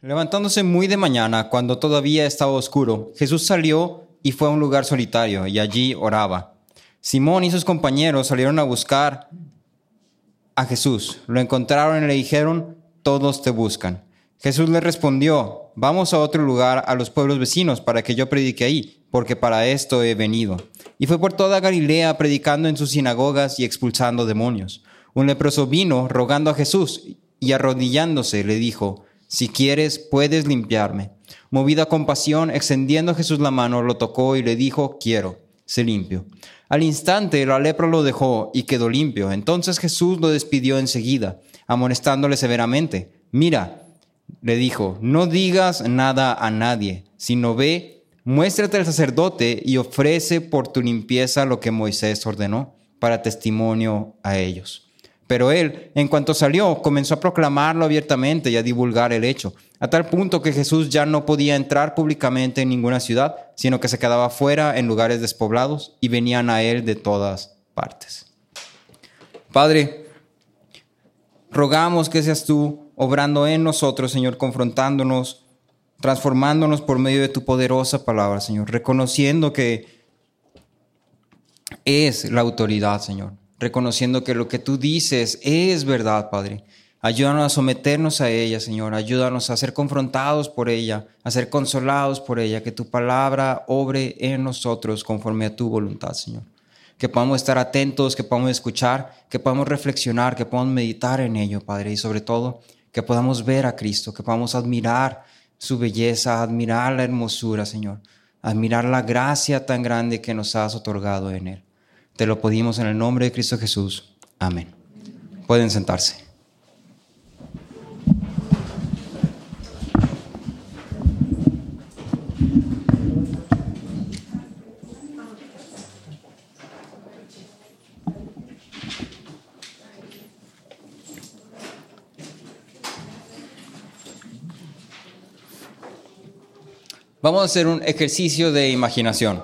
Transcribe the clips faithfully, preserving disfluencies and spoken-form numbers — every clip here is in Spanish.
Levantándose muy de mañana, cuando todavía estaba oscuro, Jesús salió y fue a un lugar solitario, y allí oraba. Simón y sus compañeros salieron a buscar a Jesús. Lo encontraron y le dijeron: todos te buscan. Jesús les respondió: vamos a otro lugar, a los pueblos vecinos, para que yo predique ahí, porque para esto he venido. Y fue por toda Galilea, predicando en sus sinagogas y expulsando demonios. Un leproso vino rogando a Jesús, y arrodillándose le dijo: si quieres, puedes limpiarme. Movido a compasión, extendiendo Jesús la mano, lo tocó y le dijo: quiero, sé limpio. Al instante la lepra lo dejó y quedó limpio. Entonces Jesús lo despidió enseguida, amonestándole severamente. Mira, le dijo, no digas nada a nadie, sino ve, muéstrate al sacerdote y ofrece por tu limpieza lo que Moisés ordenó, para testimonio a ellos. Pero él, en cuanto salió, comenzó a proclamarlo abiertamente y a divulgar el hecho, a tal punto que Jesús ya no podía entrar públicamente en ninguna ciudad, sino que se quedaba fuera en lugares despoblados y venían a él de todas partes. Padre, rogamos que seas tú obrando en nosotros, Señor, confrontándonos, transformándonos por medio de tu poderosa palabra, Señor, reconociendo que es la autoridad, Señor. Reconociendo que lo que tú dices es verdad, Padre. Ayúdanos a someternos a ella, Señor. Ayúdanos a ser confrontados por ella, a ser consolados por ella. Que tu palabra obre en nosotros conforme a tu voluntad, Señor. Que podamos estar atentos, que podamos escuchar, que podamos reflexionar, que podamos meditar en ello, Padre. Y sobre todo, que podamos ver a Cristo, que podamos admirar su belleza, admirar la hermosura, Señor. Admirar la gracia tan grande que nos has otorgado en Él. Te lo pedimos en el nombre de Cristo Jesús. Amén. Pueden sentarse. Vamos a hacer un ejercicio de imaginación.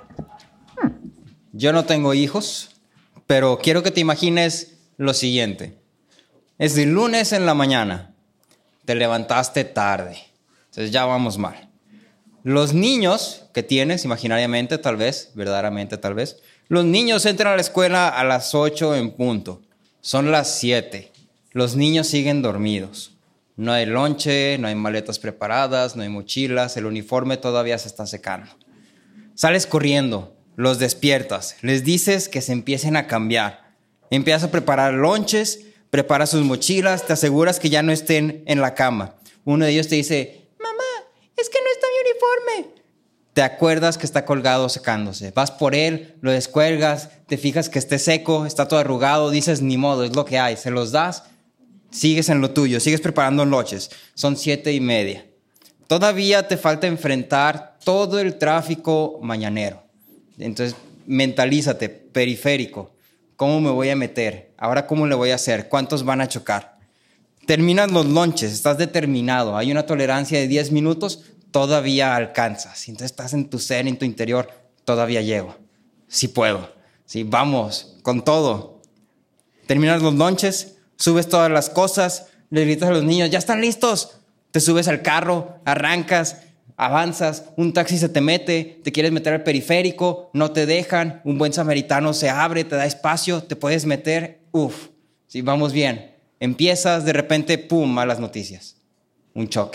Yo no tengo hijos, pero quiero que te imagines lo siguiente. Es el lunes en la mañana. Te levantaste tarde. Entonces ya vamos mal. Los niños que tienes, imaginariamente tal vez, verdaderamente tal vez, los niños entran a la escuela a las ocho en punto. Son las siete. Los niños siguen dormidos. No hay lonche, no hay maletas preparadas, no hay mochilas, el uniforme todavía se está secando. Sales corriendo. Los despiertas, les dices que se empiecen a cambiar. Empiezas a preparar lonches, preparas sus mochilas, te aseguras que ya no estén en la cama. Uno de ellos te dice: mamá, es que no está mi uniforme. Te acuerdas que está colgado secándose. Vas por él, lo descuelgas, te fijas que esté seco, está todo arrugado, dices: ni modo, es lo que hay. Se los das, sigues en lo tuyo, sigues preparando lonches. Son siete y media. Todavía te falta enfrentar todo el tráfico mañanero. Entonces, mentalízate, periférico. ¿Cómo me voy a meter? ¿Ahora cómo le voy a hacer? ¿Cuántos van a chocar? Terminas los lonches, estás determinado. Hay una tolerancia de diez minutos, todavía alcanzas. Entonces estás en tu ser, en tu interior, todavía llego. Sí puedo. Sí, vamos, con todo. Terminas los lonches, subes todas las cosas, le gritas a los niños: ¿ya están listos? Te subes al carro, arrancas, avanzas, un taxi se te mete, te quieres meter al periférico, no te dejan, un buen samaritano se abre, te da espacio, te puedes meter, uf, sí, vamos bien. Empiezas, de repente, pum, malas noticias, un choque.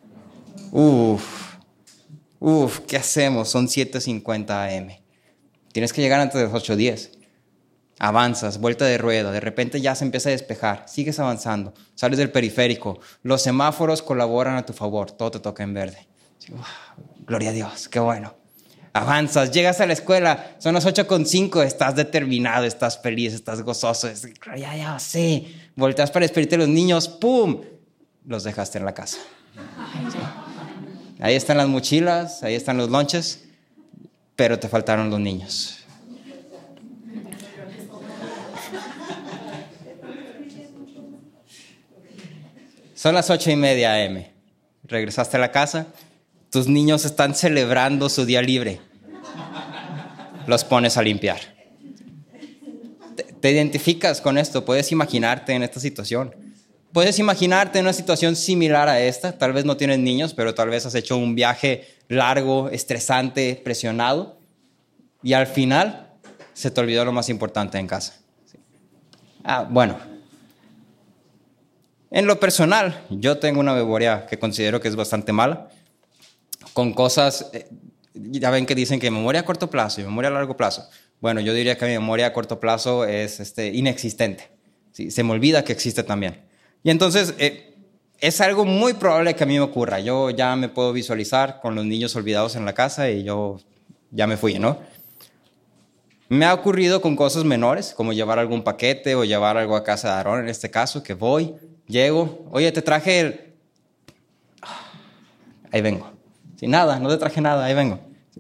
Uf, uf, ¿qué hacemos? Son siete cincuenta a eme. Tienes que llegar antes de las ocho diez. Avanzas, vuelta de rueda, de repente ya se empieza a despejar, sigues avanzando, sales del periférico, los semáforos colaboran a tu favor, todo te toca en verde. Uf, gloria a Dios, qué bueno. Avanzas, llegas a la escuela, son las ocho con cinco, estás determinado, estás feliz, estás gozoso. Es, gloria a Dios, sí. Volteas para despedirte de los niños, ¡pum! Los dejaste en la casa. Sí. Ahí están las mochilas, ahí están los lonches, pero te faltaron los niños. Son las ocho y media a eme. Regresaste a la casa. Tus niños están celebrando su día libre. Los pones a limpiar. Te, te identificas con esto, puedes imaginarte en esta situación. Puedes imaginarte una situación similar a esta. Tal vez no tienes niños, pero tal vez has hecho un viaje largo, estresante, presionado. Y al final se te olvidó lo más importante en casa. Ah, bueno. En lo personal, yo tengo una memoria que considero que es bastante mala. Con cosas, eh, ya ven que dicen que memoria a corto plazo y memoria a largo plazo. Bueno, yo diría que mi memoria a corto plazo es este, inexistente. ¿Sí? Se me olvida que existe también. Y entonces, eh, es algo muy probable que a mí me ocurra. Yo ya me puedo visualizar con los niños olvidados en la casa y yo ya me fui, ¿no? Me ha ocurrido con cosas menores, como llevar algún paquete o llevar algo a casa de Aarón, en este caso, que voy, llego, oye, te traje el... Ahí vengo. Sin nada, no te traje nada, ahí vengo.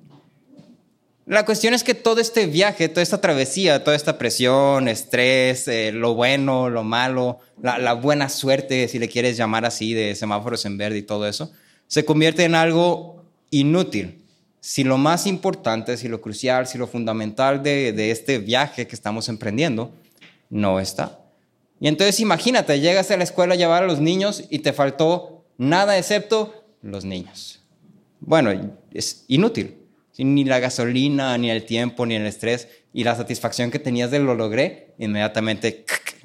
La cuestión es que todo este viaje, toda esta travesía, toda esta presión, estrés, eh, lo bueno, lo malo, la, la buena suerte, si le quieres llamar así, de semáforos en verde y todo eso, se convierte en algo inútil. Si lo más importante, si lo crucial, si lo fundamental de, de este viaje que estamos emprendiendo no está. Y entonces imagínate, llegas a la escuela a llevar a los niños y te faltó nada excepto los niños. Bueno, es inútil. Ni la gasolina, ni el tiempo, ni el estrés y la satisfacción que tenías de lo logré, inmediatamente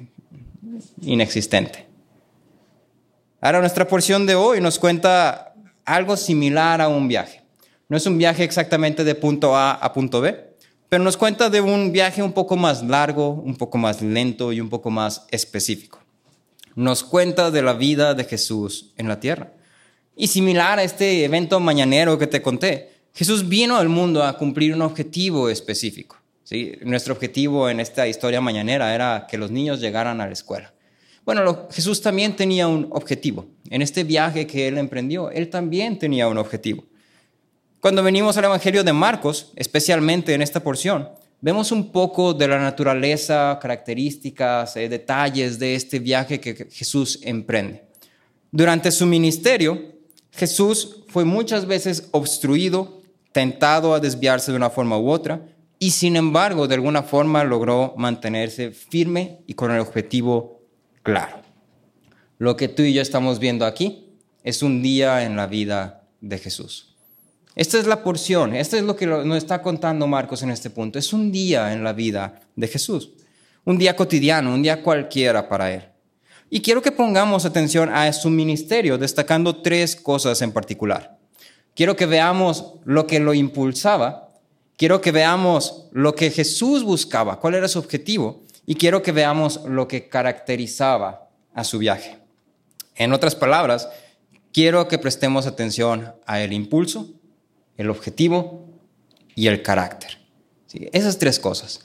inexistente. Ahora, nuestra porción de hoy nos cuenta algo similar a un viaje. No es un viaje exactamente de punto A a punto B, pero nos cuenta de un viaje un poco más largo, un poco más lento y un poco más específico. Nos cuenta de la vida de Jesús en la tierra. Y similar a este evento mañanero que te conté, Jesús vino al mundo a cumplir un objetivo específico. ¿Sí? Nuestro objetivo en esta historia mañanera era que los niños llegaran a la escuela. Bueno, lo, Jesús también tenía un objetivo. En este viaje que él emprendió, él también tenía un objetivo. Cuando venimos al Evangelio de Marcos, especialmente en esta porción, vemos un poco de la naturaleza, características, eh, detalles de este viaje que Jesús emprende. Durante su ministerio, Jesús fue muchas veces obstruido, tentado a desviarse de una forma u otra, y sin embargo, de alguna forma logró mantenerse firme y con el objetivo claro. Lo que tú y yo estamos viendo aquí es un día en la vida de Jesús. Esta es la porción, esto es lo que nos está contando Marcos en este punto. Es un día en la vida de Jesús, un día cotidiano, un día cualquiera para él. Y quiero que pongamos atención a su ministerio, destacando tres cosas en particular. Quiero que veamos lo que lo impulsaba, quiero que veamos lo que Jesús buscaba, cuál era su objetivo, y quiero que veamos lo que caracterizaba a su viaje. En otras palabras, quiero que prestemos atención al impulso, el objetivo y el carácter. ¿Sí? Esas tres cosas.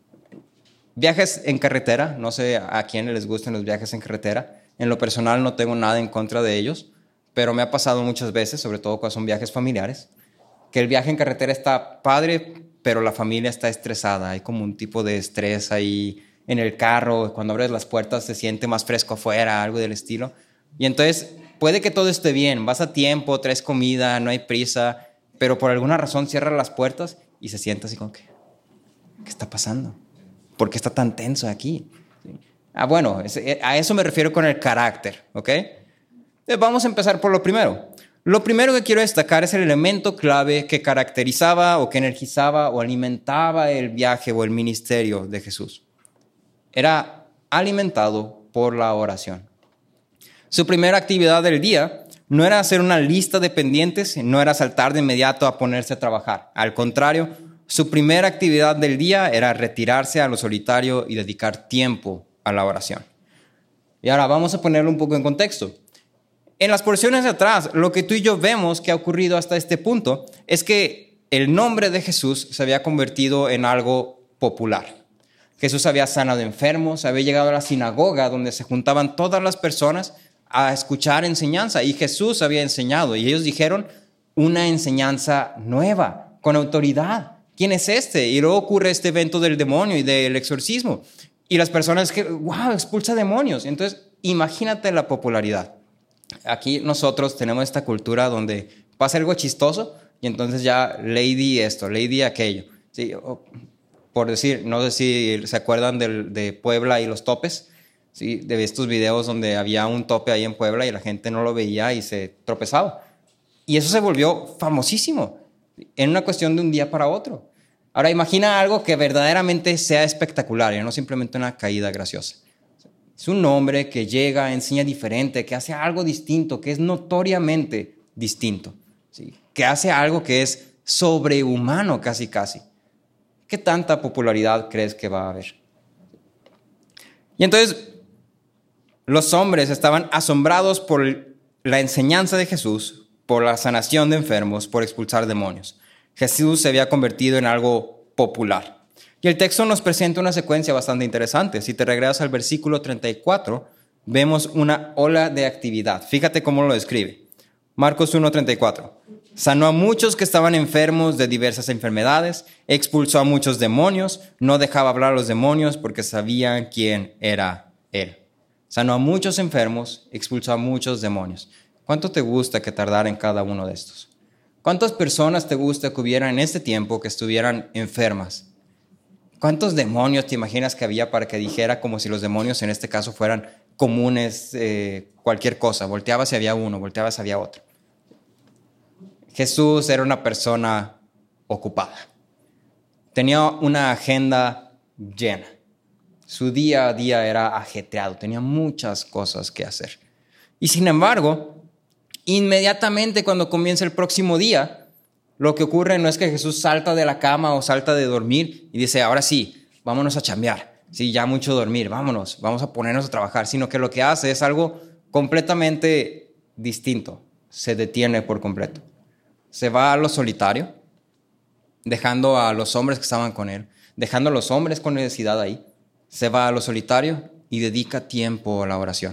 Viajes en carretera, no sé a quién les gustan los viajes en carretera. En lo personal no tengo nada en contra de ellos, pero me ha pasado muchas veces, sobre todo cuando son viajes familiares, que el viaje en carretera está padre, pero la familia está estresada. Hay como un tipo de estrés ahí en el carro. Cuando abres las puertas se siente más fresco afuera, algo del estilo. Y entonces puede que todo esté bien, vas a tiempo, traes comida, no hay prisa, pero por alguna razón cierras las puertas y se siente así como que, ¿qué está pasando? ¿Por qué está tan tenso aquí? Ah, bueno, a eso me refiero con el carácter, ¿ok? Entonces vamos a empezar por lo primero. Lo primero que quiero destacar es el elemento clave que caracterizaba o que energizaba o alimentaba el viaje o el ministerio de Jesús. Era alimentado por la oración. Su primera actividad del día no era hacer una lista de pendientes, no era saltar de inmediato a ponerse a trabajar. Al contrario, su primera actividad del día era retirarse a lo solitario y dedicar tiempo a la oración. Y ahora vamos a ponerlo un poco en contexto. En las porciones de atrás, lo que tú y yo vemos que ha ocurrido hasta este punto es que el nombre de Jesús se había convertido en algo popular. Jesús había sanado enfermos, había llegado a la sinagoga donde se juntaban todas las personas a escuchar enseñanza y Jesús había enseñado y ellos dijeron una enseñanza nueva, con autoridad. ¿Quién es este? Y luego ocurre este evento del demonio y del exorcismo. Y las personas que, wow, expulsa demonios. Entonces, imagínate la popularidad. Aquí nosotros tenemos esta cultura donde pasa algo chistoso y entonces ya lady esto, lady aquello. ¿Sí? Por decir, no sé si se acuerdan del, de Puebla y los topes. ¿sí? De estos videos donde había un tope ahí en Puebla y la gente no lo veía y se tropezaba. Y eso se volvió famosísimo en una cuestión de un día para otro. Ahora imagina algo que verdaderamente sea espectacular y no simplemente una caída graciosa. Es un hombre que llega, enseña diferente, que hace algo distinto, que es notoriamente distinto, ¿sí? Que hace algo que es sobrehumano casi casi. ¿Qué tanta popularidad crees que va a haber? Y entonces los hombres estaban asombrados por la enseñanza de Jesús, por la sanación de enfermos, por expulsar demonios. Jesús se había convertido en algo popular. Y el texto nos presenta una secuencia bastante interesante. Si te regresas al versículo treinta y cuatro, vemos una ola de actividad. Fíjate cómo lo describe. Marcos uno, treinta y cuatro. Sanó a muchos que estaban enfermos de diversas enfermedades, expulsó a muchos demonios, no dejaba hablar a los demonios porque sabían quién era él. Sanó a muchos enfermos, expulsó a muchos demonios. ¿Cuánto te gusta que tardara en cada uno de estos? ¿Cuántas personas te gusta que hubiera en este tiempo que estuvieran enfermas? ¿Cuántos demonios te imaginas que había para que dijera como si los demonios en este caso fueran comunes, eh, cualquier cosa? Volteabas y había uno, volteabas y había otro. Jesús era una persona ocupada. Tenía una agenda llena. Su día a día era ajetreado, tenía muchas cosas que hacer. Y sin embargo, inmediatamente cuando comienza el próximo día, lo que ocurre no es que Jesús salta de la cama o salta de dormir y dice, ahora sí, vámonos a chambear. Sí, ya mucho dormir, vámonos, vamos a ponernos a trabajar. Sino que lo que hace es algo completamente distinto. Se detiene por completo. Se va a lo solitario, dejando a los hombres que estaban con él, dejando a los hombres con necesidad ahí. Se va a lo solitario y dedica tiempo a la oración.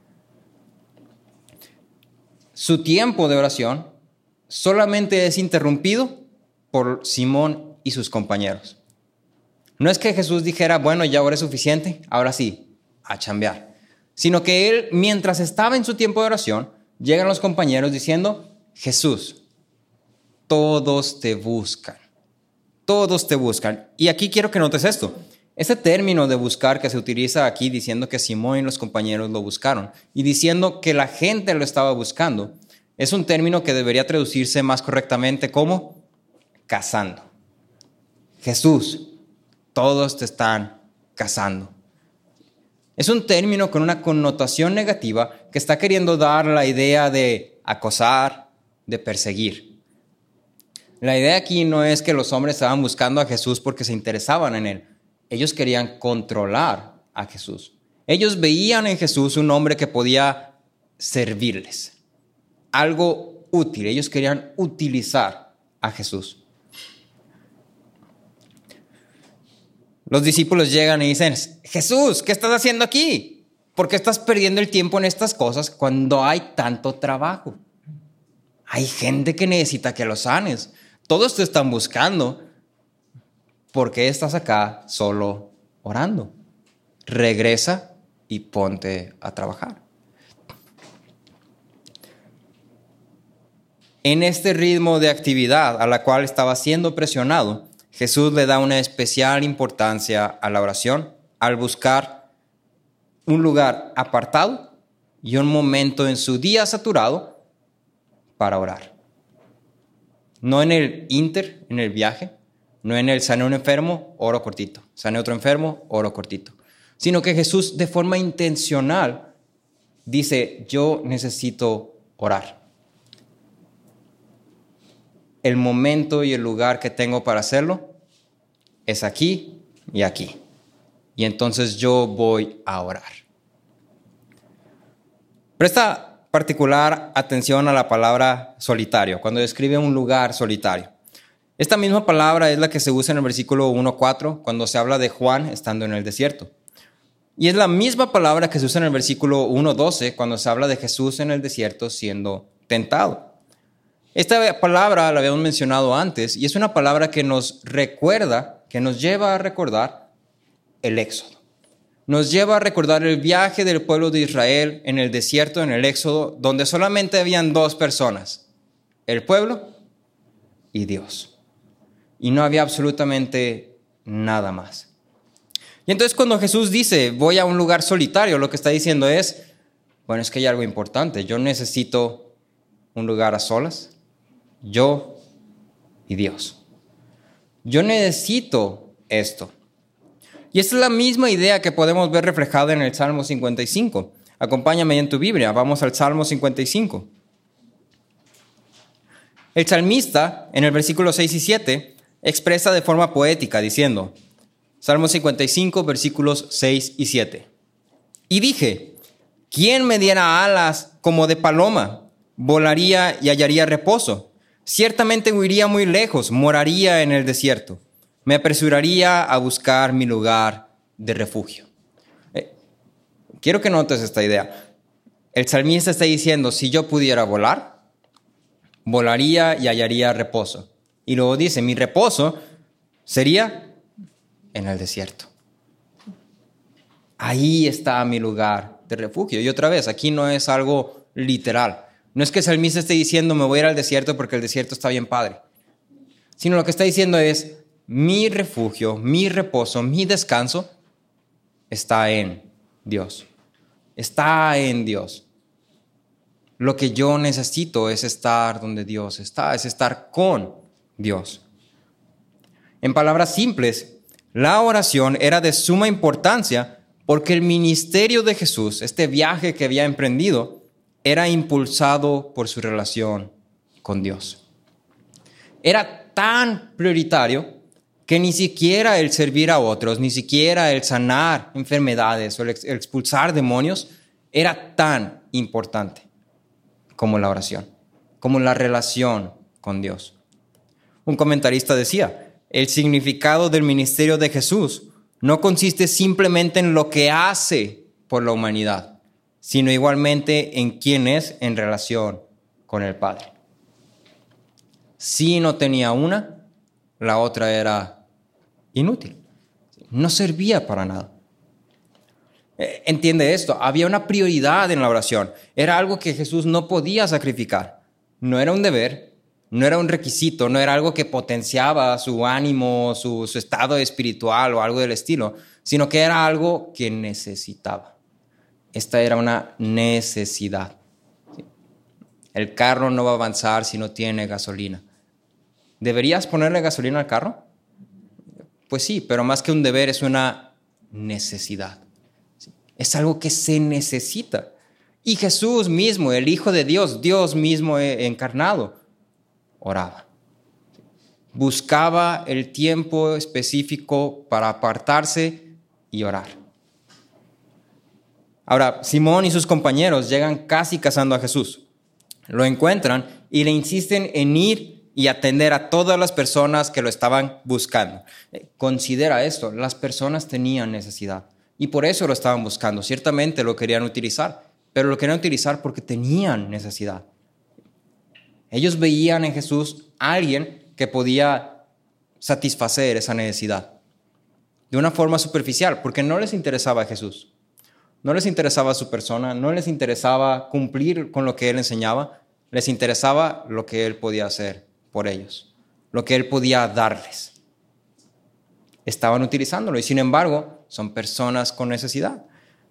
Su tiempo de oración solamente es interrumpido por Simón y sus compañeros. No es que Jesús dijera, bueno, ya ahora es suficiente, ahora sí, a chambear. Sino que él, mientras estaba en su tiempo de oración, llegan los compañeros diciendo, Jesús, todos te buscan, todos te buscan. Y aquí quiero que notes esto. Ese término de buscar que se utiliza aquí diciendo que Simón y los compañeros lo buscaron y diciendo que la gente lo estaba buscando, es un término que debería traducirse más correctamente como cazando. Jesús, todos te están cazando. Es un término con una connotación negativa que está queriendo dar la idea de acosar, de perseguir. La idea aquí no es que los hombres estaban buscando a Jesús porque se interesaban en él. Ellos querían controlar a Jesús. Ellos veían en Jesús un hombre que podía servirles. Algo útil. Ellos querían utilizar a Jesús. Los discípulos llegan y dicen, Jesús, ¿qué estás haciendo aquí? ¿Por qué estás perdiendo el tiempo en estas cosas cuando hay tanto trabajo? Hay gente que necesita que lo sanes. Todos te están buscando. ¿Por qué estás acá solo orando? Regresa y ponte a trabajar. En este ritmo de actividad a la cual estaba siendo presionado, Jesús le da una especial importancia a la oración al buscar un lugar apartado y un momento en su día saturado para orar. No en el inter, en el viaje, no en el sané un enfermo, oro cortito, sané otro enfermo, oro cortito, sino que Jesús de forma intencional dice, yo necesito orar. El momento y el lugar que tengo para hacerlo es aquí y aquí. Y entonces yo voy a orar. Presta particular atención a la palabra solitario, cuando describe un lugar solitario. Esta misma palabra es la que se usa en el versículo uno cuatro, cuando se habla de Juan estando en el desierto. Y es la misma palabra que se usa en el versículo uno doce, cuando se habla de Jesús en el desierto siendo tentado. Esta palabra la habíamos mencionado antes y es una palabra que nos recuerda, que nos lleva a recordar el Éxodo. Nos lleva a recordar el viaje del pueblo de Israel en el desierto, en el Éxodo, donde solamente habían dos personas, el pueblo y Dios. Y no había absolutamente nada más. Y entonces cuando Jesús dice, voy a un lugar solitario, lo que está diciendo es, bueno, es que hay algo importante. Yo necesito un lugar a solas, yo y Dios. Yo necesito esto. Y esta es la misma idea que podemos ver reflejada en el Salmo cincuenta y cinco. Acompáñame en tu Biblia, vamos al Salmo cincuenta y cinco. El salmista, en el versículo seis y siete, expresa de forma poética diciendo, Salmo cincuenta y cinco, versículos seis y siete. Y dije, ¿quién me diera alas como de paloma? Volaría y hallaría reposo. Ciertamente huiría muy lejos, moraría en el desierto. Me apresuraría a buscar mi lugar de refugio. Eh, quiero que notes esta idea. El salmista está diciendo, si yo pudiera volar, volaría y hallaría reposo. Y luego dice, mi reposo sería en el desierto. Ahí está mi lugar de refugio. Y otra vez, aquí no es algo literal. No es que el salmista esté diciendo, me voy a ir al desierto porque el desierto está bien padre. Sino lo que está diciendo es, mi refugio, mi reposo, mi descanso está en Dios. Está en Dios. Lo que yo necesito es estar donde Dios está, es estar con Dios. En palabras simples, la oración era de suma importancia porque el ministerio de Jesús, este viaje que había emprendido, era impulsado por su relación con Dios. Era tan prioritario que ni siquiera el servir a otros, ni siquiera el sanar enfermedades o el expulsar demonios era tan importante como la oración, como la relación con Dios. Un comentarista decía, el significado del ministerio de Jesús no consiste simplemente en lo que hace por la humanidad, sino igualmente en quién es en relación con el Padre. Si no tenía una, la otra era inútil. No servía para nada. Entiende esto, había una prioridad en la oración. Era algo que Jesús no podía sacrificar. No era un deber, no era un requisito, no era algo que potenciaba su ánimo, su, su estado espiritual o algo del estilo, sino que era algo que necesitaba. Esta era una necesidad. El carro no va a avanzar si no tiene gasolina. ¿Deberías ponerle gasolina al carro? Pues sí, pero más que un deber es una necesidad. Es algo que se necesita. Y Jesús mismo, el Hijo de Dios, Dios mismo encarnado, oraba. Buscaba el tiempo específico para apartarse y orar. Ahora, Simón y sus compañeros llegan casi cazando a Jesús. Lo encuentran y le insisten en ir y atender a todas las personas que lo estaban buscando. Considera esto, las personas tenían necesidad. Y por eso lo estaban buscando. Ciertamente lo querían utilizar, pero lo querían utilizar porque tenían necesidad. Ellos veían en Jesús a alguien que podía satisfacer esa necesidad de una forma superficial, porque no les interesaba a Jesús. No les interesaba su persona, no les interesaba cumplir con lo que él enseñaba, les interesaba lo que él podía hacer por ellos, lo que él podía darles. Estaban utilizándolo y sin embargo son personas con necesidad.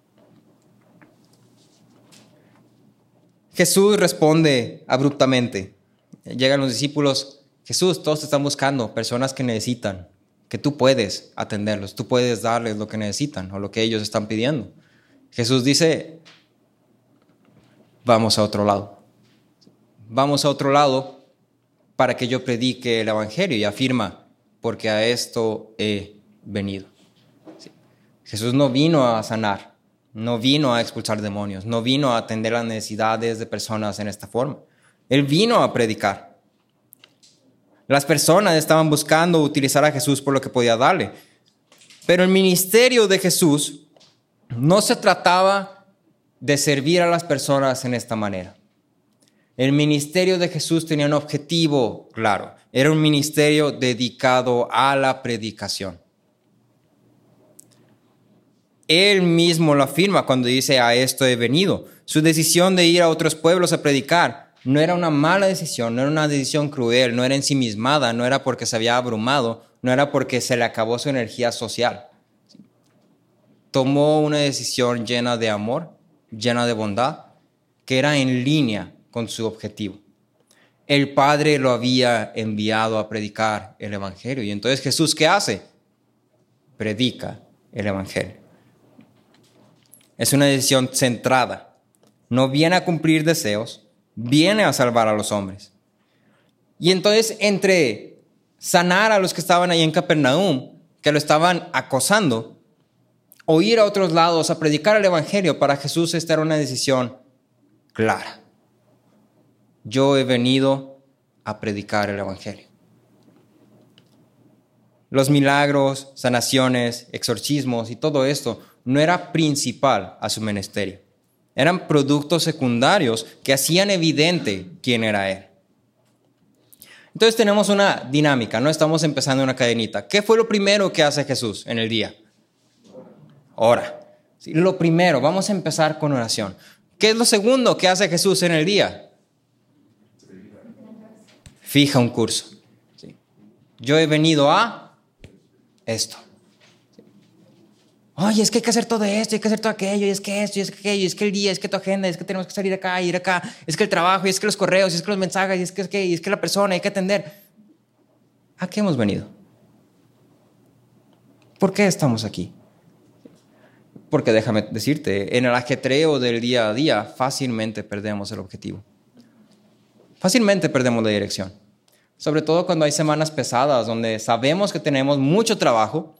Jesús responde abruptamente. Llegan los discípulos, Jesús, todos te están buscando, personas que necesitan, que tú puedes atenderlos, tú puedes darles lo que necesitan o lo que ellos están pidiendo. Jesús dice, vamos a otro lado. Vamos a otro lado para que yo predique el evangelio y afirma, porque a esto he venido. Sí. Jesús no vino a sanar, no vino a expulsar demonios, no vino a atender las necesidades de personas en esta forma. Él vino a predicar. Las personas estaban buscando utilizar a Jesús por lo que podía darle. Pero el ministerio de Jesús no se trataba de servir a las personas en esta manera. El ministerio de Jesús tenía un objetivo claro. Era un ministerio dedicado a la predicación. Él mismo lo afirma cuando dice, a esto he venido. Su decisión de ir a otros pueblos a predicar no era una mala decisión, no era una decisión cruel, no era ensimismada, no era porque se había abrumado, no era porque se le acabó su energía social. tomó una decisión llena de amor, llena de bondad, que era en línea con su objetivo. El Padre lo había enviado a predicar el Evangelio. Y entonces Jesús, ¿qué hace? Predica el Evangelio. Es una decisión centrada. No viene a cumplir deseos, viene a salvar a los hombres. Y entonces, entre sanar a los que estaban ahí en Capernaum, que lo estaban acosando, o ir a otros lados a predicar el Evangelio, para Jesús esta era una decisión clara. Yo he venido a predicar el Evangelio. Los milagros, sanaciones, exorcismos y todo esto no era principal a su ministerio. Eran productos secundarios que hacían evidente quién era Él. Entonces tenemos una dinámica, no estamos empezando una cadenita. ¿Qué fue lo primero que hace Jesús en el día? Ora. Sí, lo primero, vamos a empezar con oración. ¿Qué es lo segundo que hace Jesús en el día? Fija un curso. Sí. Yo he venido a esto. Sí. Oye, es que hay que hacer todo esto, hay que hacer todo aquello, y es que esto, y es que aquello, y es que el día, es que tu agenda, es que tenemos que salir acá, ir acá, es que el trabajo, y es que los correos, y es que los mensajes, y es que, es que, y es que la persona, hay que atender. ¿A qué hemos venido? ¿Por qué estamos aquí? Porque déjame decirte, en el ajetreo del día a día fácilmente perdemos el objetivo. Fácilmente perdemos la dirección. Sobre todo cuando hay semanas pesadas donde sabemos que tenemos mucho trabajo,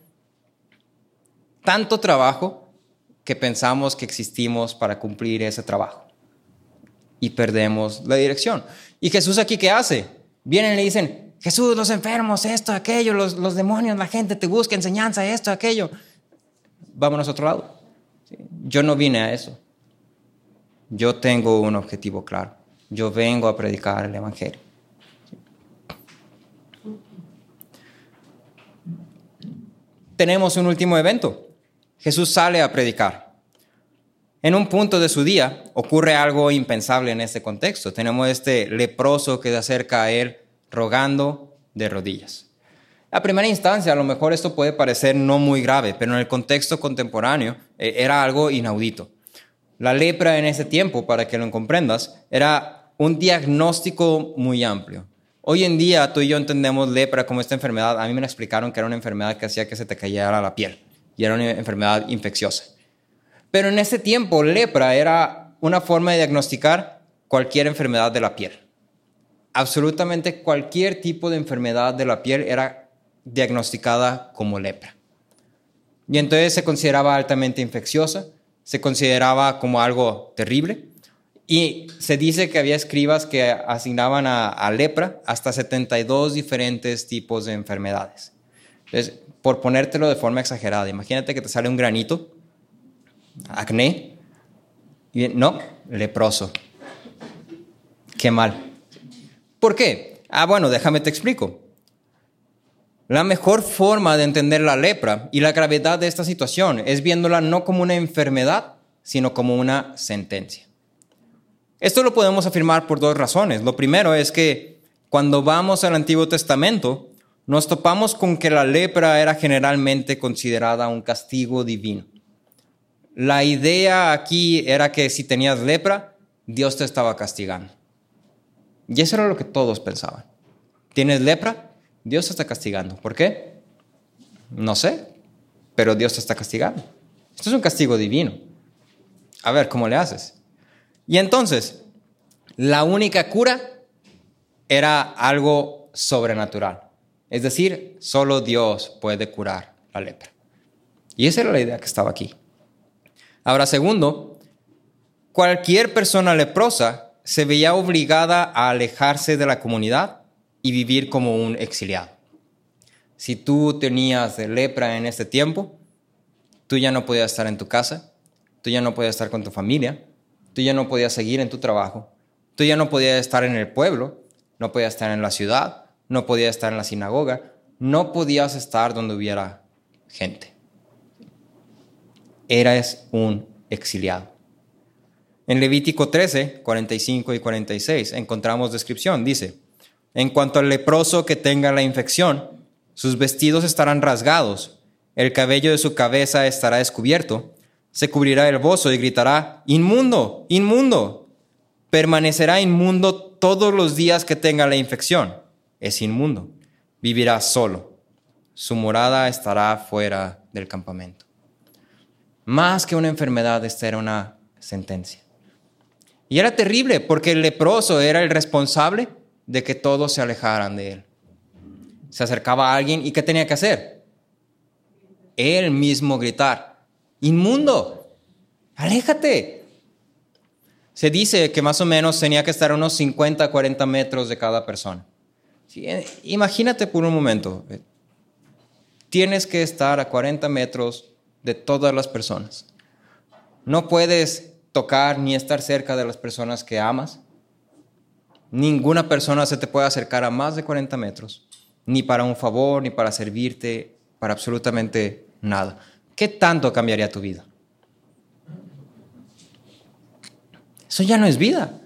tanto trabajo que pensamos que existimos para cumplir ese trabajo. Y perdemos la dirección. ¿Y Jesús aquí qué hace? Vienen y le dicen, Jesús, los enfermos, esto, aquello, los, los demonios, la gente te busca enseñanza, esto, aquello. Vámonos a otro lado. Yo no vine a eso. Yo tengo un objetivo claro. Yo vengo a predicar el Evangelio. Tenemos un último evento. Jesús sale a predicar. En un punto de su día ocurre algo impensable en este contexto. Tenemos este leproso que se acerca a él rogando de rodillas. A primera instancia, a lo mejor esto puede parecer no muy grave, pero en el contexto contemporáneo eh, era algo inaudito. La lepra en ese tiempo, para que lo comprendas, era un diagnóstico muy amplio. Hoy en día tú y yo entendemos lepra como esta enfermedad. A mí me explicaron que era una enfermedad que hacía que se te cayera la piel y era una enfermedad infecciosa. Pero en ese tiempo lepra era una forma de diagnosticar cualquier enfermedad de la piel. Absolutamente cualquier tipo de enfermedad de la piel era diagnosticada como lepra. Y entonces se consideraba altamente infecciosa, se consideraba como algo terrible, y se dice que había escribas que asignaban a, a lepra hasta setenta y dos diferentes tipos de enfermedades. Entonces, por ponértelo de forma exagerada, imagínate que te sale un granito, acné, y no, leproso. Qué mal. ¿Por qué? Ah, bueno, déjame te explico. La mejor forma de entender la lepra y la gravedad de esta situación es viéndola no como una enfermedad, sino como una sentencia. Esto lo podemos afirmar por dos razones. Lo primero es que cuando vamos al Antiguo Testamento, nos topamos con que la lepra era generalmente considerada un castigo divino. La idea aquí era que si tenías lepra, Dios te estaba castigando. Y eso era lo que todos pensaban. ¿Tienes lepra? Dios te está castigando. ¿Por qué? No sé, pero Dios te está castigando. Esto es un castigo divino. A ver, ¿cómo le haces? Y entonces, la única cura era algo sobrenatural. Es decir, solo Dios puede curar la lepra. Y esa era la idea que estaba aquí. Ahora, segundo, cualquier persona leprosa se veía obligada a alejarse de la comunidad y vivir como un exiliado. Si tú tenías lepra en este tiempo, tú ya no podías estar en tu casa, tú ya no podías estar con tu familia, tú ya no podías seguir en tu trabajo, tú ya no podías estar en el pueblo, no podías estar en la ciudad, no podías estar en la sinagoga, no podías estar donde hubiera gente. Eras un exiliado. En Levítico trece, cuarenta y cinco y cuarenta y seis encontramos descripción. Dice, en cuanto al leproso que tenga la infección, sus vestidos estarán rasgados el cabello de su cabeza estará descubierto. Se cubrirá el bozo y gritará, inmundo, inmundo. Permanecerá inmundo todos los días que tenga la infección. Es inmundo. Vivirá solo. Su morada estará fuera del campamento. Más que una enfermedad, esta era una sentencia. Y era terrible porque el leproso era el responsable de que todos se alejaran de él. Se acercaba a alguien y ¿qué tenía que hacer? Él mismo gritar, inmundo, aléjate. Se dice que más o menos tenía que estar a unos cincuenta a cuarenta metros de cada persona. Sí, imagínate por un momento, tienes que estar a cuarenta metros de todas las personas. No puedes tocar ni estar cerca de las personas que amas. Ninguna persona se te puede acercar a más de cuarenta metros, ni para un favor, ni para servirte, para absolutamente nada. ¿Qué tanto cambiaría tu vida? Eso ya no es vida.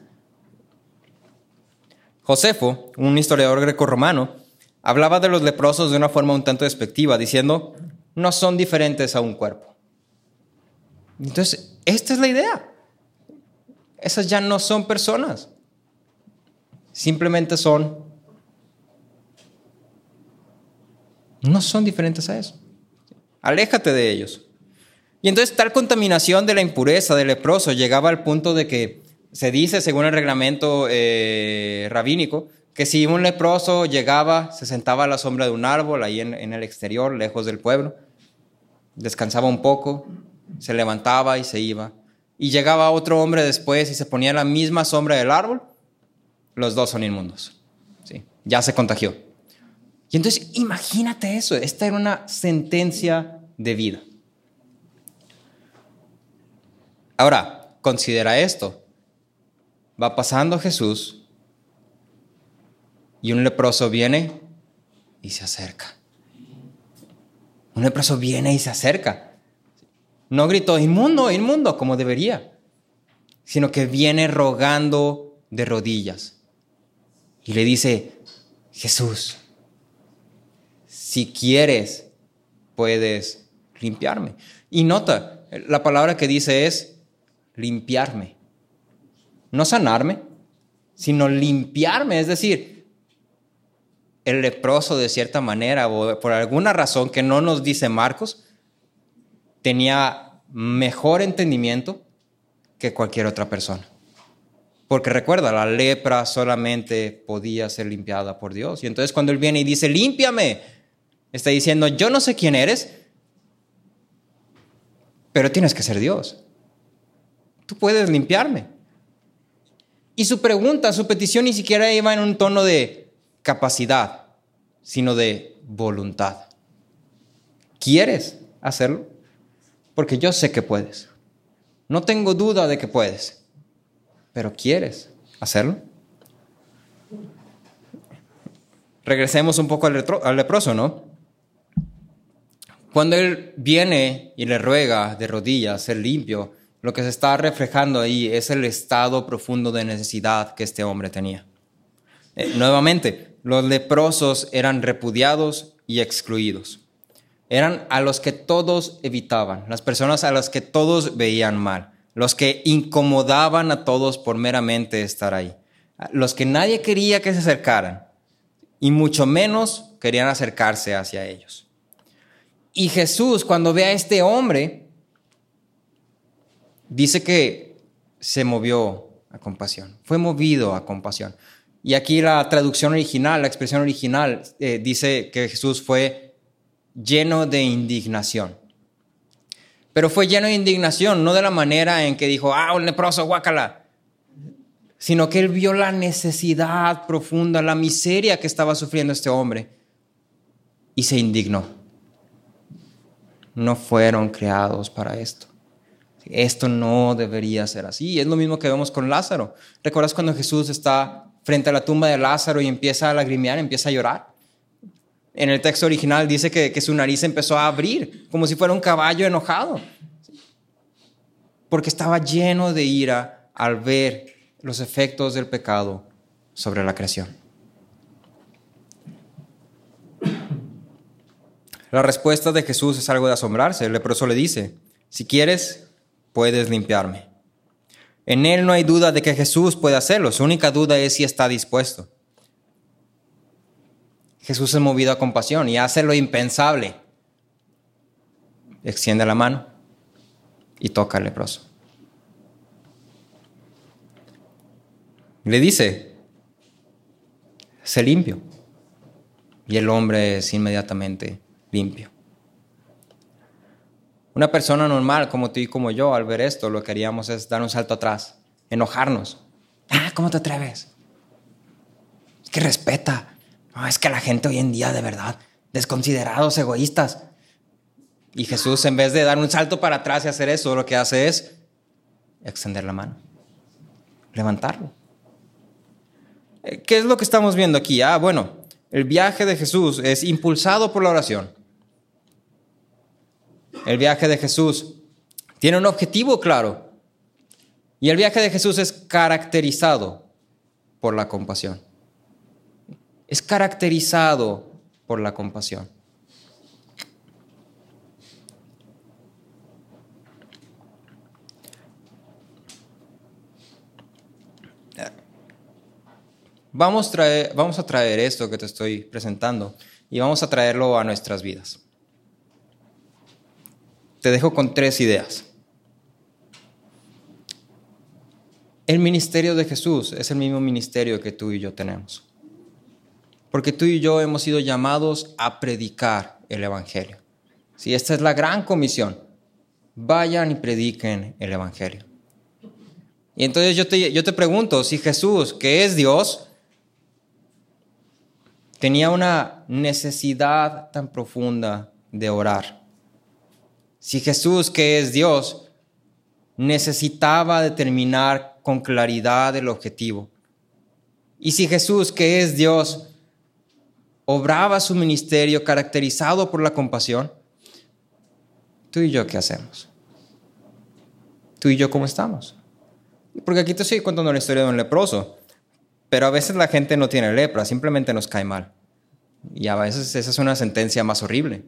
Josefo, un historiador grecorromano, hablaba de los leprosos de una forma un tanto despectiva, diciendo, no son diferentes a un cuerpo. Entonces, esta es la idea. Esas ya no son personas. Simplemente son, no son diferentes a eso. Aléjate de ellos. Y entonces tal contaminación de la impureza del leproso llegaba al punto de que se dice, según el reglamento eh, rabínico, que si un leproso llegaba, se sentaba a la sombra de un árbol ahí en, en el exterior, lejos del pueblo, descansaba un poco, se levantaba y se iba. Y llegaba otro hombre después y se ponía en la misma sombra del árbol, los dos son inmundos. ¿Sí? Ya se contagió. Y entonces imagínate eso, esta era una sentencia de vida. Ahora, considera esto. Va pasando Jesús y un leproso viene y se acerca. Un leproso viene y se acerca. No gritó, inmundo, inmundo, como debería, sino que viene rogando de rodillas. Y le dice, Jesús, si quieres, puedes limpiarme. Y nota, la palabra que dice es limpiarme. No sanarme, sino limpiarme. Es decir, el leproso de cierta manera, o por alguna razón que no nos dice Marcos, tenía mejor entendimiento que cualquier otra persona. Porque recuerda, la lepra solamente podía ser limpiada por Dios. Y entonces cuando él viene y dice, límpiame, está diciendo, yo no sé quién eres, pero tienes que ser Dios. Tú puedes limpiarme. Y su pregunta, su petición ni siquiera iba en un tono de capacidad, sino de voluntad. ¿Quieres hacerlo? Porque yo sé que puedes. No tengo duda de que puedes. Pero ¿quieres hacerlo? Regresemos un poco al, retro, al leproso, ¿no? Cuando él viene y le ruega de rodillas ser limpio, lo que se está reflejando ahí es el estado profundo de necesidad que este hombre tenía. Eh, nuevamente, los leprosos eran repudiados y excluidos. Eran a los que todos evitaban, las personas a las que todos veían mal, los que incomodaban a todos por meramente estar ahí, los que nadie quería que se acercaran y mucho menos querían acercarse hacia ellos. Y Jesús, cuando ve a este hombre, dice que se movió a compasión, fue movido a compasión. Y aquí la traducción original, la expresión original, eh, dice que Jesús fue lleno de indignación. Pero fue lleno de indignación, no de la manera en que dijo, ah, un leproso, guácala, sino que él vio la necesidad profunda, la miseria que estaba sufriendo este hombre y se indignó. No fueron creados para esto. Esto no debería ser así. Es lo mismo que vemos con Lázaro. ¿Recuerdas cuando Jesús está frente a la tumba de Lázaro y empieza a lagrimear, empieza a llorar? En el texto original dice que, que su nariz empezó a abrir, como si fuera un caballo enojado, porque estaba lleno de ira al ver los efectos del pecado sobre la creación. La respuesta de Jesús es algo de asombrarse. El leproso le dice, si quieres, puedes limpiarme. En él no hay duda de que Jesús puede hacerlo. Su única duda es si está dispuesto. Jesús es movido a compasión y hace lo impensable. Extiende la mano y toca al leproso. Le dice, sé limpio. Y el hombre es inmediatamente limpio. Una persona normal como tú y como yo, al ver esto, lo que haríamos es dar un salto atrás, enojarnos. Ah, ¿cómo te atreves? Es que respeta. No, es que la gente hoy en día, de verdad, desconsiderados, egoístas. Y Jesús, en vez de dar un salto para atrás y hacer eso, lo que hace es extender la mano, levantarlo. ¿Qué es lo que estamos viendo aquí? Ah, bueno, el viaje de Jesús es impulsado por la oración. El viaje de Jesús tiene un objetivo claro. Y el viaje de Jesús es caracterizado por la compasión. Es caracterizado por la compasión. Vamos, traer, vamos a traer esto que te estoy presentando y vamos a traerlo a nuestras vidas. Te dejo con tres ideas. El ministerio de Jesús es el mismo ministerio que tú y yo tenemos. Porque tú y yo hemos sido llamados a predicar el Evangelio. Sí, esta es la gran comisión. Vayan y prediquen el Evangelio. Y entonces yo te, yo te pregunto, si Jesús, que es Dios, tenía una necesidad tan profunda de orar. Si Jesús, que es Dios, necesitaba determinar con claridad el objetivo. Y si Jesús, que es Dios, obraba su ministerio caracterizado por la compasión, ¿tú y yo qué hacemos? ¿Tú y yo cómo estamos? Porque aquí te estoy contando la historia de un leproso. Pero a veces la gente no tiene lepra, simplemente nos cae mal. Y a veces esa es una sentencia más horrible.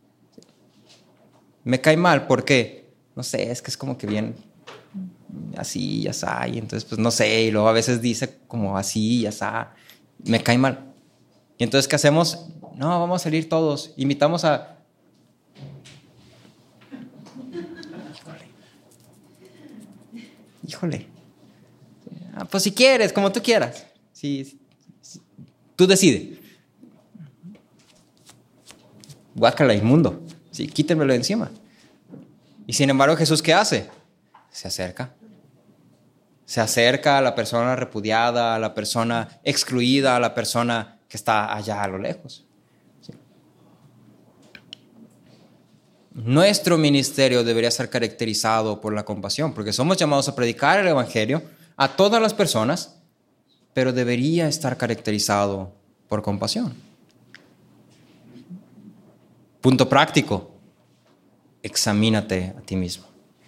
Me cae mal porque, no sé, es que es como que bien así y así. Y entonces, pues no sé, y luego a veces dice como así y así. Me cae mal. Y entonces, ¿qué hacemos? No, vamos a salir todos. Invitamos a... Híjole. Híjole. Ah, pues si quieres, como tú quieras. Sí, sí, tú decides. Guácala, inmundo. Sí, quítenmelo de encima. Y sin embargo, Jesús, ¿qué hace? Se acerca. Se acerca a la persona repudiada, a la persona excluida, a la persona que está allá a lo lejos. Sí. Nuestro ministerio debería ser caracterizado por la compasión, porque somos llamados a predicar el Evangelio a todas las personas, pero debería estar caracterizado por compasión. Punto práctico. Examínate a ti mismo.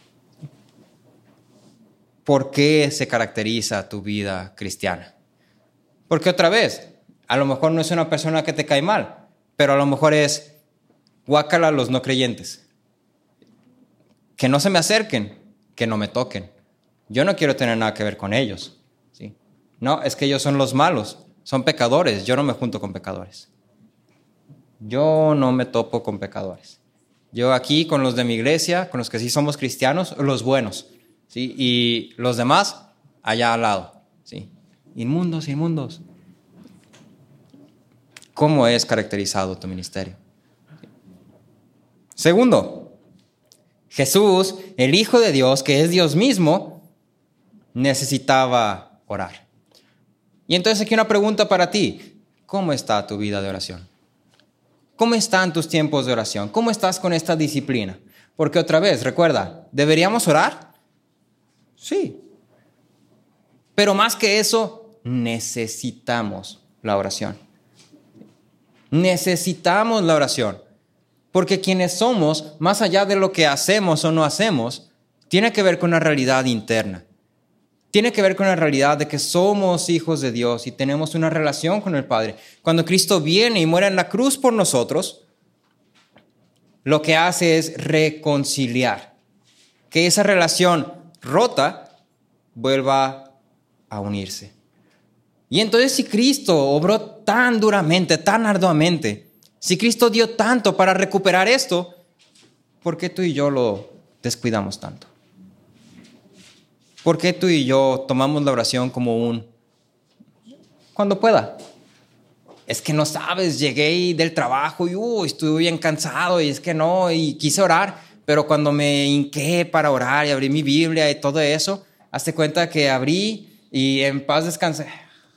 ¿Por qué se caracteriza tu vida cristiana? Porque otra vez, a lo mejor no es una persona que te cae mal, pero a lo mejor es guácala a los no creyentes. Que no se me acerquen, que no me toquen. Yo no quiero tener nada que ver con ellos. ¿Sí? No, es que ellos son los malos, son pecadores, yo no me junto con pecadores. Yo no me topo con pecadores. Yo aquí con los de mi iglesia, con los que sí somos cristianos, los buenos, ¿sí? Y los demás allá al lado, ¿sí? Inmundos, inmundos. ¿Cómo es caracterizado tu ministerio? Segundo, Jesús, el Hijo de Dios, que es Dios mismo, necesitaba orar. Y entonces aquí una pregunta para ti. ¿Cómo está tu vida de oración? ¿Cómo están tus tiempos de oración? ¿Cómo estás con esta disciplina? Porque otra vez, recuerda, ¿deberíamos orar? Sí. Pero más que eso, necesitamos la oración. Necesitamos la oración. Porque quienes somos, más allá de lo que hacemos o no hacemos, tiene que ver con una realidad interna. Tiene que ver con la realidad de que somos hijos de Dios y tenemos una relación con el Padre. Cuando Cristo viene y muere en la cruz por nosotros, lo que hace es reconciliar. Que esa relación rota vuelva a unirse. Y entonces si Cristo obró tan duramente, tan arduamente, si Cristo dio tanto para recuperar esto, ¿por qué tú y yo lo descuidamos tanto? ¿Por qué tú y yo tomamos la oración como un cuando pueda? Es que no sabes, llegué del trabajo y uh, estuve bien cansado y es que no, y quise orar, pero cuando me hinqué para orar y abrí mi Biblia y todo eso, hazte cuenta que abrí y en paz descansé.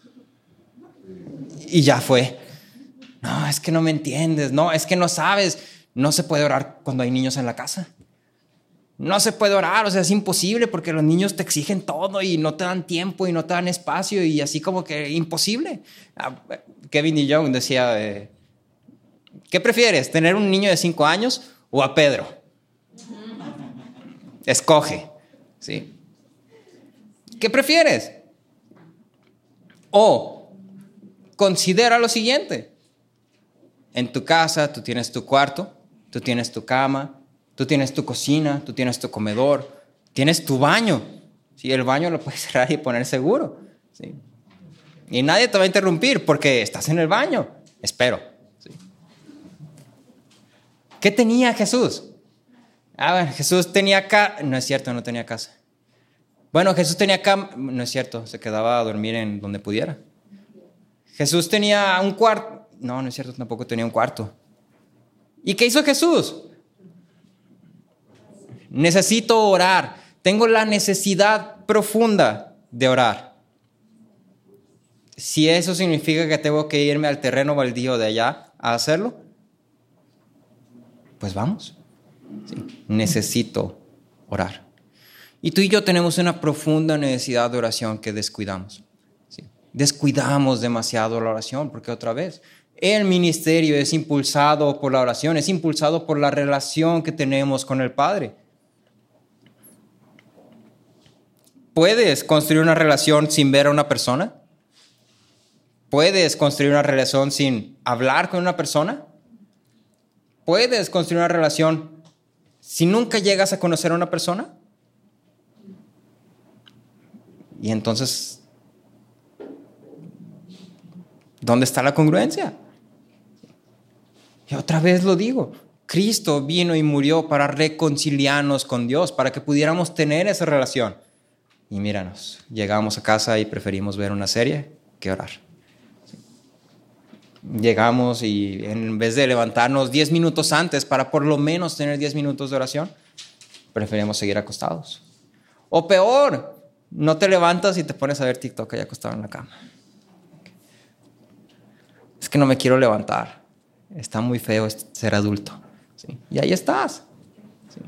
Y ya fue. No, es que no me entiendes, no, es que no sabes, no se puede orar cuando hay niños en la casa. No se puede orar, o sea, es imposible porque los niños te exigen todo y no te dan tiempo y no te dan espacio y así como que imposible. Kevin y Young decía, eh, ¿qué prefieres, tener un niño de cinco años o a Pedro? Escoge, ¿sí? ¿Qué prefieres? O considera lo siguiente. En tu casa tú tienes tu cuarto, tú tienes tu cama, tú tienes tu cocina, tú tienes tu comedor, tienes tu baño. ¿Sí? El baño lo puedes cerrar y poner seguro. ¿Sí? Y nadie te va a interrumpir porque estás en el baño. Espero. ¿Sí? ¿Qué tenía Jesús? Ah, bueno, Jesús tenía casa. No es cierto, no tenía casa. Bueno, Jesús tenía cama. No es cierto, se quedaba a dormir en donde pudiera. Jesús tenía un cuarto. No, no es cierto, tampoco tenía un cuarto. ¿Y qué hizo Jesús? Necesito orar. Tengo la necesidad profunda de orar. Si eso significa que tengo que irme al terreno baldío de allá a hacerlo, pues vamos. Sí, necesito orar. Y tú y yo tenemos una profunda necesidad de oración que descuidamos. Sí, descuidamos demasiado la oración porque otra vez, el ministerio es impulsado por la oración, es impulsado por la relación que tenemos con el Padre. ¿Puedes construir una relación sin ver a una persona? ¿Puedes construir una relación sin hablar con una persona? ¿Puedes construir una relación si nunca llegas a conocer a una persona? Y entonces, ¿dónde está la congruencia? Y otra vez lo digo, Cristo vino y murió para reconciliarnos con Dios, para que pudiéramos tener esa relación. Y míranos, llegamos a casa y preferimos ver una serie que orar. Llegamos y en vez de levantarnos diez minutos antes para por lo menos tener diez minutos de oración, preferimos seguir acostados. O peor, no te levantas y te pones a ver TikTok ahí acostado en la cama. Es que no me quiero levantar. Está muy feo ser adulto. ¿Sí? Y ahí estás. ¿Sí?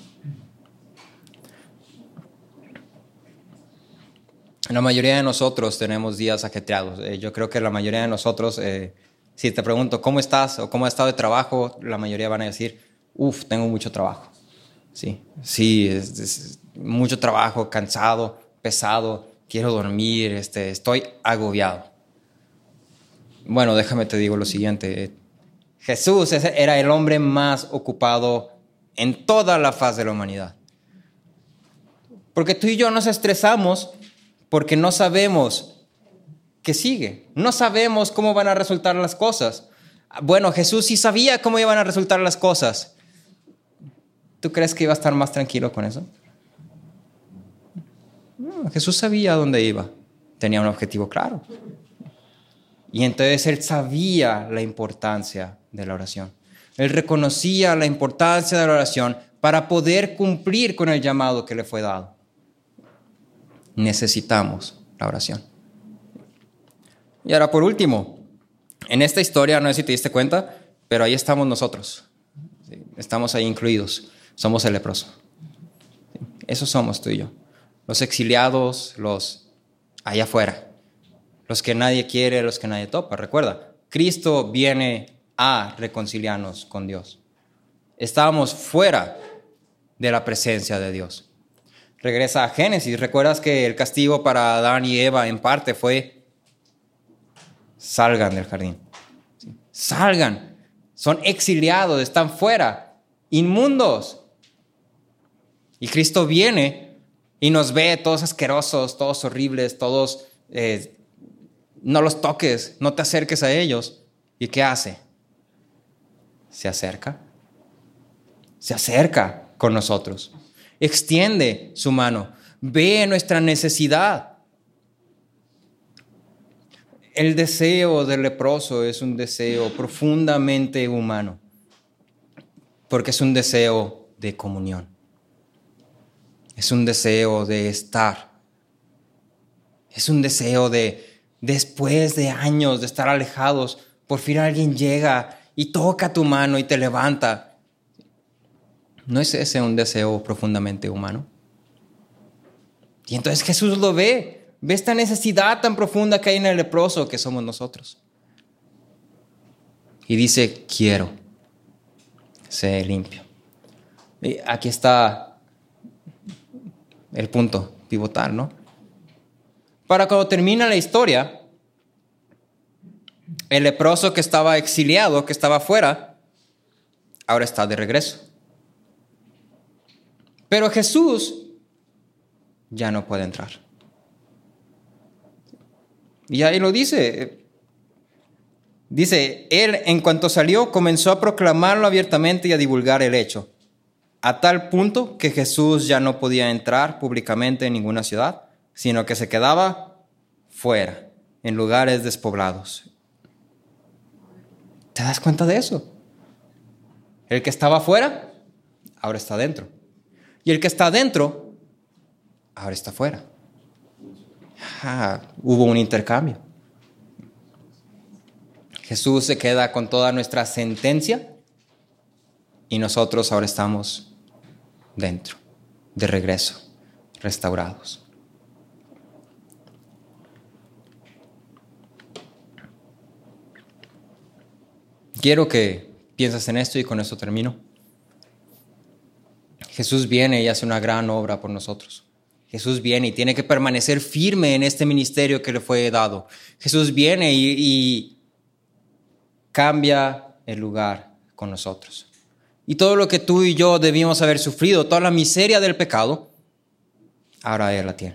La mayoría de nosotros tenemos días ajetreados. Eh, yo creo que la mayoría de nosotros, eh, si te pregunto cómo estás o cómo has estado de trabajo, la mayoría van a decir, uff, tengo mucho trabajo. Sí, sí, es, es mucho trabajo, cansado, pesado, quiero dormir, este, estoy agobiado. Bueno, déjame te digo lo siguiente. Jesús era el hombre más ocupado en toda la faz de la humanidad. Porque tú y yo nos estresamos porque no sabemos qué sigue. No sabemos cómo van a resultar las cosas. Bueno, Jesús sí sabía cómo iban a resultar las cosas. ¿Tú crees que iba a estar más tranquilo con eso? No, Jesús sabía a dónde iba. Tenía un objetivo claro. Y entonces él sabía la importancia de la oración. Él reconocía la importancia de la oración para poder cumplir con el llamado que le fue dado. Necesitamos la oración. Y ahora por último, en esta historia, no sé si te diste cuenta, pero ahí estamos nosotros. Estamos ahí incluidos. Somos el leproso. Eso somos tú y yo. Los exiliados, los allá afuera. Los que nadie quiere, los que nadie topa. Recuerda, Cristo viene a reconciliarnos con Dios. Estábamos fuera de la presencia de Dios. Regresa a Génesis. ¿Recuerdas que el castigo para Adán y Eva en parte fue salgan del jardín? ¿Sí? Salgan. Son exiliados, están fuera. inmundos. Y Cristo viene y nos ve todos asquerosos, todos horribles, todos, eh, no los toques, no te acerques a ellos. ¿Y qué hace? Se acerca. Se acerca con nosotros. Extiende su mano. Ve nuestra necesidad. El deseo del leproso es un deseo profundamente humano, porque es un deseo de comunión. Es un deseo de estar. Es un deseo de, después de años de estar alejados, por fin alguien llega y toca tu mano y te levanta. ¿No es ese un deseo profundamente humano? Y entonces Jesús lo ve. Ve esta necesidad tan profunda que hay en el leproso que somos nosotros. Y dice, quiero ser limpio. Y aquí está el punto pivotal, ¿no? Para cuando termina la historia, el leproso que estaba exiliado, que estaba afuera, ahora está de regreso. Pero Jesús ya no puede entrar. Y ahí lo dice. Dice, él en cuanto salió comenzó a proclamarlo abiertamente y a divulgar el hecho, a tal punto que Jesús ya no podía entrar públicamente en ninguna ciudad, sino que se quedaba fuera, en lugares despoblados. ¿Te das cuenta de eso? El que estaba afuera, ahora está dentro. Y el que está dentro, ahora está fuera. Ah, hubo un intercambio. Jesús se queda con toda nuestra sentencia y nosotros ahora estamos dentro, de regreso, restaurados. Quiero que pienses en esto y con esto termino. Jesús viene y hace una gran obra por nosotros. Jesús viene y tiene que permanecer firme en este ministerio que le fue dado. Jesús viene y, y cambia el lugar con nosotros. Y todo lo que tú y yo debíamos haber sufrido, toda la miseria del pecado, ahora Él la tiene.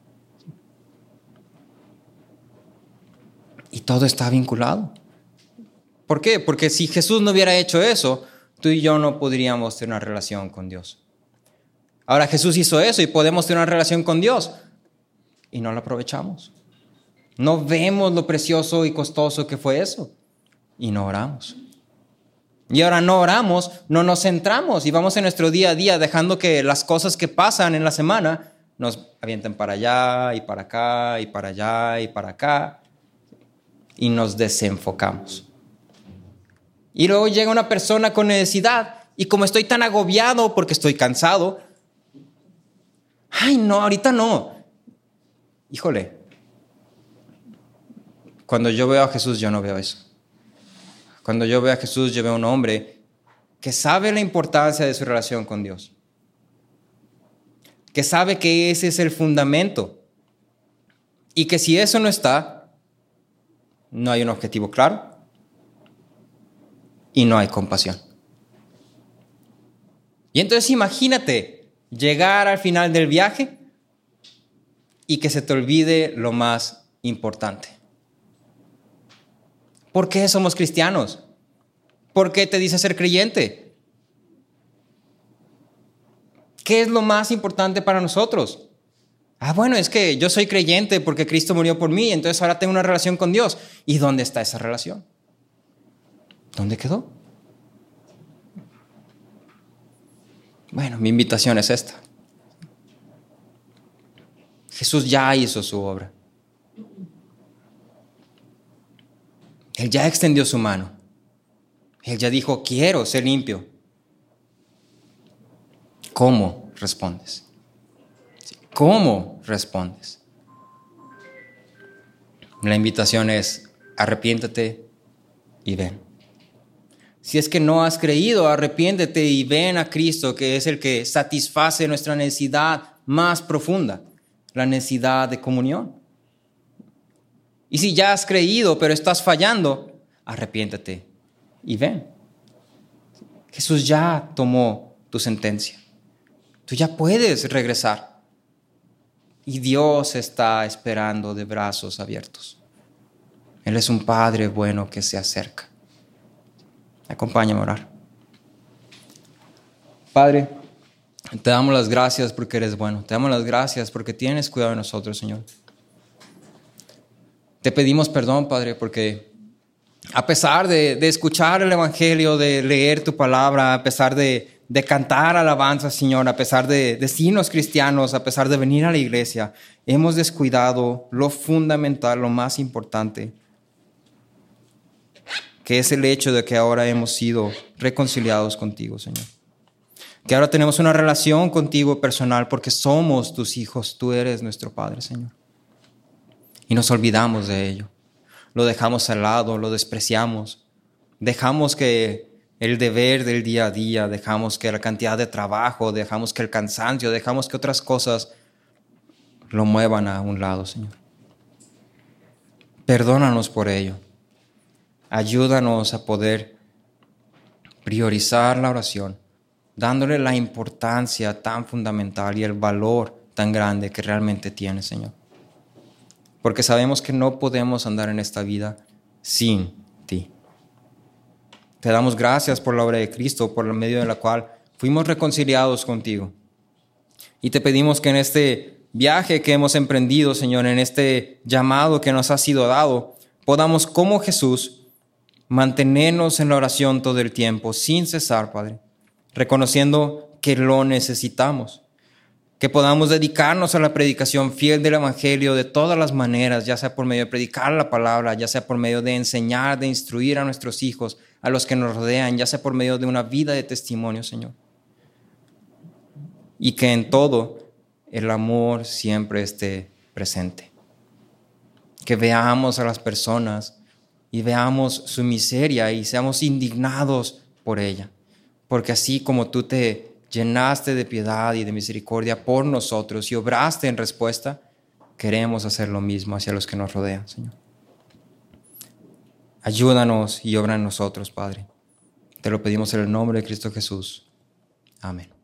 Y todo está vinculado. ¿Por qué? Porque si Jesús no hubiera hecho eso, tú y yo no podríamos tener una relación con Dios. Ahora Jesús hizo eso y podemos tener una relación con Dios y no lo aprovechamos. No vemos lo precioso y costoso que fue eso y no oramos. Y ahora no oramos, no nos centramos y vamos en nuestro día a día dejando que las cosas que pasan en la semana nos avienten para allá y para acá y para allá y para acá y nos desenfocamos. Y luego llega una persona con necesidad y como estoy tan agobiado porque estoy cansado, ay, no, ahorita no. Híjole, cuando yo veo a Jesús, yo no veo eso. Cuando yo veo a Jesús, yo veo a un hombre que sabe la importancia de su relación con Dios. Que sabe que ese es el fundamento. Y que si eso no está, no hay un objetivo claro y no hay compasión. Y entonces imagínate llegar al final del viaje y que se te olvide lo más importante. ¿Por qué somos cristianos? ¿Por qué te dice ser creyente? ¿Qué es lo más importante para nosotros? Ah, bueno, es que yo soy creyente porque Cristo murió por mí, entonces ahora tengo una relación con Dios. ¿Y dónde está esa relación? ¿Dónde quedó? Bueno, mi invitación es esta. Jesús ya hizo su obra. Él ya extendió su mano. Él ya dijo, quiero ser limpio. ¿Cómo respondes? ¿Cómo respondes? La invitación es, arrepiéntate y ven. Si es que no has creído, arrepiéntete y ven a Cristo, que es el que satisface nuestra necesidad más profunda, la necesidad de comunión. Y si ya has creído, pero estás fallando, arrepiéntete y ven. Jesús ya tomó tu sentencia. Tú ya puedes regresar. Y Dios está esperando de brazos abiertos. Él es un Padre bueno que se acerca. Acompáñame a orar. Padre, te damos las gracias porque eres bueno. Te damos las gracias porque tienes cuidado de nosotros, Señor. Te pedimos perdón, Padre, porque a pesar de, de escuchar el Evangelio, de leer tu palabra, a pesar de, de cantar alabanza, Señor, a pesar de decirnos cristianos, a pesar de venir a la iglesia, hemos descuidado lo fundamental, lo más importante, que es el hecho de que ahora hemos sido reconciliados contigo, Señor. Que ahora tenemos una relación contigo personal porque somos tus hijos, tú eres nuestro Padre, Señor. Y nos olvidamos de ello. Lo dejamos al lado, lo despreciamos. Dejamos que el deber del día a día, dejamos que la cantidad de trabajo, dejamos que el cansancio, dejamos que otras cosas lo muevan a un lado, Señor. Perdónanos por ello. Ayúdanos a poder priorizar la oración, dándole la importancia tan fundamental y el valor tan grande que realmente tiene, Señor. Porque sabemos que no podemos andar en esta vida sin ti. Te damos gracias por la obra de Cristo, por el medio de la cual fuimos reconciliados contigo. Y te pedimos que en este viaje que hemos emprendido, Señor, en este llamado que nos ha sido dado, podamos, como Jesús, mantenernos en la oración todo el tiempo, sin cesar, Padre, reconociendo que lo necesitamos. Que podamos dedicarnos a la predicación fiel del Evangelio de todas las maneras, ya sea por medio de predicar la palabra, ya sea por medio de enseñar, de instruir a nuestros hijos, a los que nos rodean, ya sea por medio de una vida de testimonio, Señor. Y que en todo el amor siempre esté presente. Que veamos a las personas y veamos su miseria y seamos indignados por ella. Porque así como tú te llenaste de piedad y de misericordia por nosotros y obraste en respuesta, queremos hacer lo mismo hacia los que nos rodean, Señor. Ayúdanos y obra en nosotros, Padre. Te lo pedimos en el nombre de Cristo Jesús. Amén.